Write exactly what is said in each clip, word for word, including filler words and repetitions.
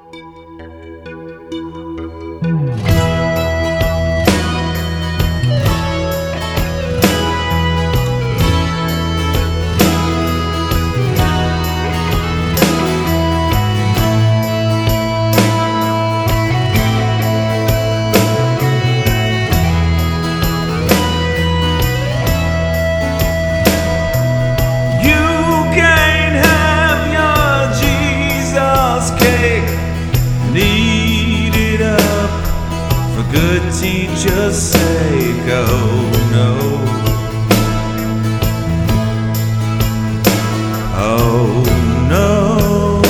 Eat it up for good teacher's sake. Oh no, oh no.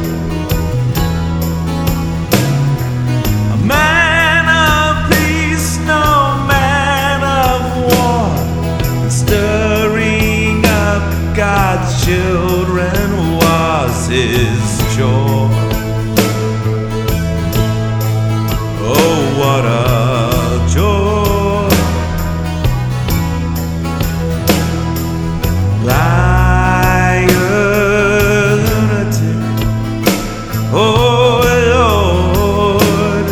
A man of peace, no man of war, and stirring up God's children was his joy. Oh, what a joy! Liar, lunatic, oh Lord,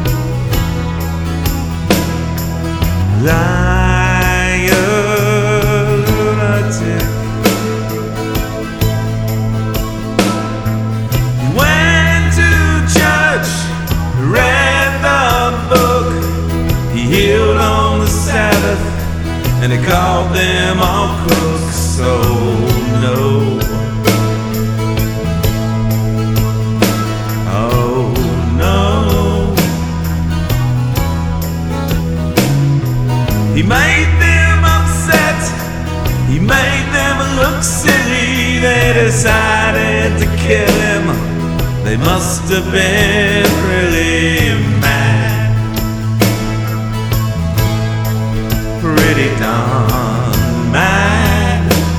liar, lunatic. He went to church, read healed on the Sabbath, and he called them all crooks. So no, oh no. He made them upset, he made them look silly. They decided to kill him. They must have been really mad, pretty darn mad.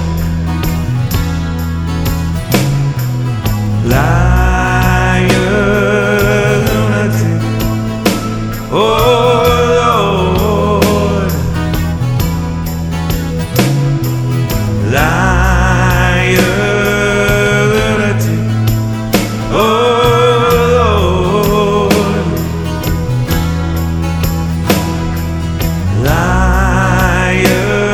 Liar, lunatic, oh Lord. Liar, lunatic, oh Lord. Liar,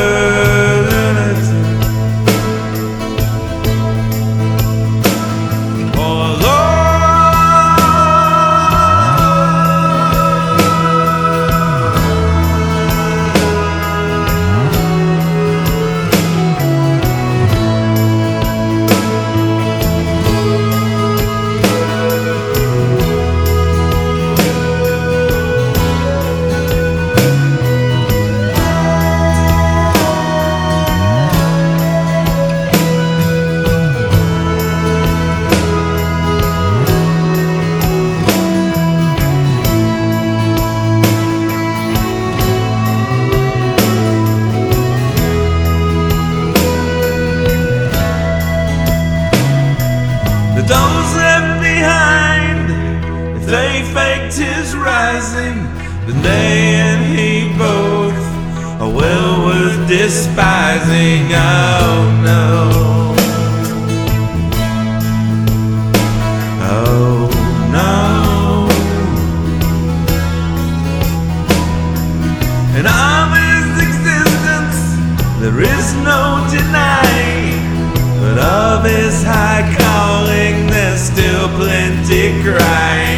those left behind, if they faked his rising, then they and he both are well worth despising. Oh no, oh no. And of his existence there is no denying, but of his high calling there's still plenty crying.